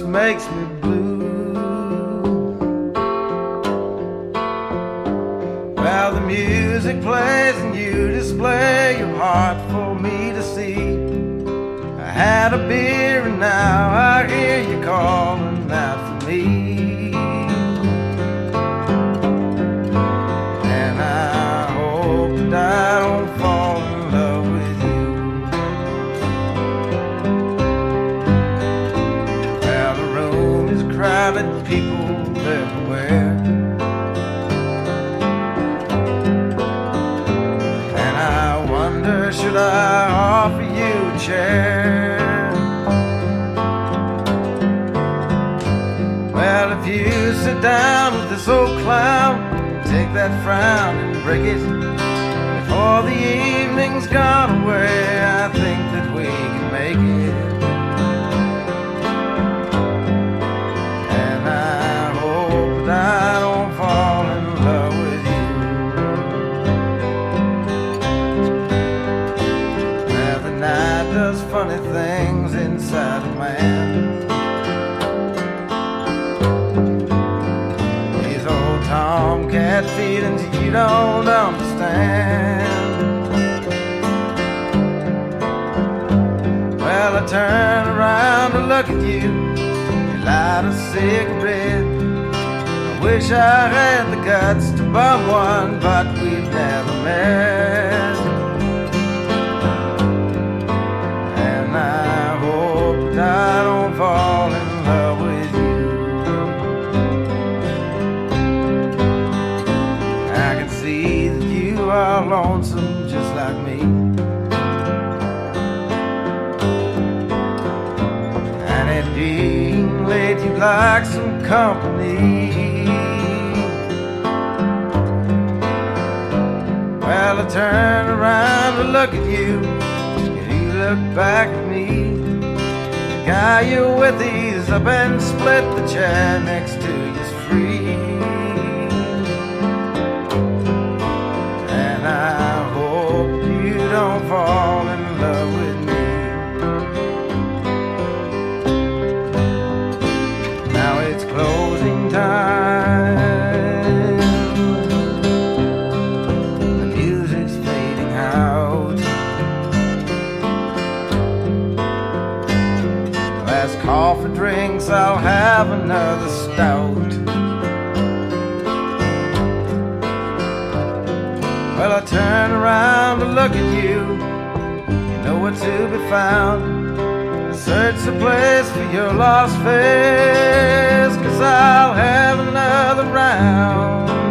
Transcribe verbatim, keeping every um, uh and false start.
makes me blue. Well, the music plays and you display your heart for me to see. I had a beer and now I hear you calling out for me. And I hope that I don't fall in love with you. Well, the room is crowded, people everywhere, and I wonder, should I offer you a chair? Well, if you sit down with this old clown, take that frown and break it before the evening's gone away, I think that we can make it. And I hope that I don't fall in love with you. Well, the night does funny things inside a man. These old tomcat feelings you don't understand. Well, I turn around to look at you, you light a cigarette. I wish I had the guts to bum one, but we've never met. And I hope that I don't fall in love with you. I can see that you are lonesome just like me, and it being late you'd like some company. Well, I turn around to look at you, and you look back at me. The guy you're with, he's up and split the chair next to you's free. And I hope you don't fall in love with me. Now it's closing time, the music's fading out. Last coffee drinks, I'll have another stout. Well, I turn around to look at you, you know where to be found. Search the place for your lost face, 'cause I'll have another round.